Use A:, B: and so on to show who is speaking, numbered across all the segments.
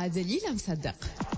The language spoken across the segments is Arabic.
A: مع دليل مصدق.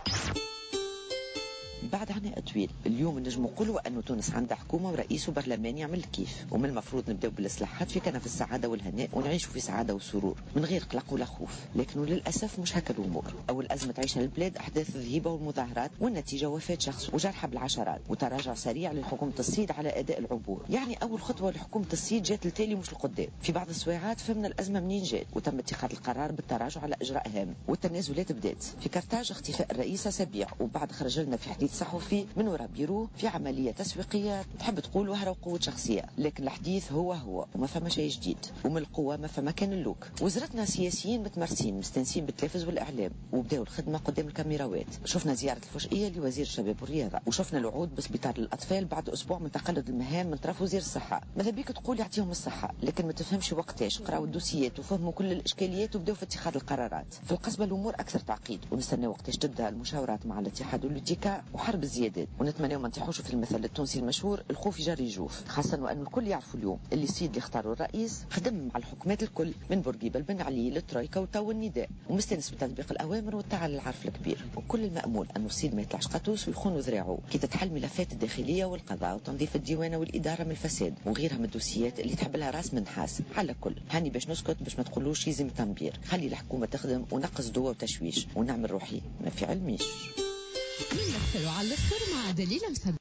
B: بعد عناء طويل اليوم نجم نقولوا أنه تونس عندها حكومة ورئيس وبرلمان يعمل كيف، ومن المفروض نبداو بالإصلاحات في كنف السعادة والهناء ونعيشوا في سعادة وسرور من غير قلق ولا خوف. لكن للأسف مش هكا الأمور. أول أزمة تعيشها البلاد أحداث الذهيبة والمظاهرات، والنتيجة وفاة شخص وجرحى بالعشرات وتراجع سريع لحكومة الصيد على أداء العبور. يعني أول خطوة لحكومة الصيد جات التالي مش القدام. في بعض السويعات فهمنا الأزمة منين جات وتم اتخاذ القرار بالتراجع على إجراء هام، والتنازلات بدات. في كرتاج اختفاء الرئيس أسابيع وبعد خرج لنا في حديث صحفي من وراء بيرو في عملية تسويقية تحب تقول وهرة وقوة شخصية، لكن الحديث هو وما فما شيء جديد، ومن القوة ما فما كان اللوك. وزرتنا سياسيين متمرسين مستنسين بالتلفز والإعلام وبداوا الخدمة قدام الكاميراوات. شفنا زيارة الفجئية لوزير الشباب والرياضة، وشفنا الوعود بسبيطار الأطفال بعد أسبوع من تقلد المهام من طرف وزير الصحة. ماذا بيك تقول يعطيهم الصحة لكن ما تفهمش وقتاش قراوا الدوسيات وفهموا كل الإشكاليات وبداوا في اتخاذ القرارات. في القصبة الأمور أكثر تعقيد، ونستنى وقتاش تبدأ المشاورات مع الاتحاد والاتكاء وحرب الزيادات. ونتمنى ما نطيحوش في المثل التونسي المشهور الخوف يجري يجوف، خاصة وأن الكل يعرفوا اليوم اللي السيد اللي اختاروا الرئيس خدم مع الحكومات الكل من بورقيبة بن علي للترويكا وتو النداء، ومستانس بتطبيق الأوامر والتعال العرف الكبير. وكل المأمول أنه السيد ما يطلعش قطوس ويخون ذراعه كي تتحل ملفات الداخلية والقضاء وتنظيف الديوانة والإدارة من الفساد وغيرها من الدوسيات اللي تحب لها راس من نحاس. على كل هاني باش نسكت باش ما تقولوش يزم تنبير، خلي الحكومة تخدم ونقص ضوء وتشويش ونعمل روحي ما في علميش.
A: من الأكثر على الأكثر مع دليل مصدق.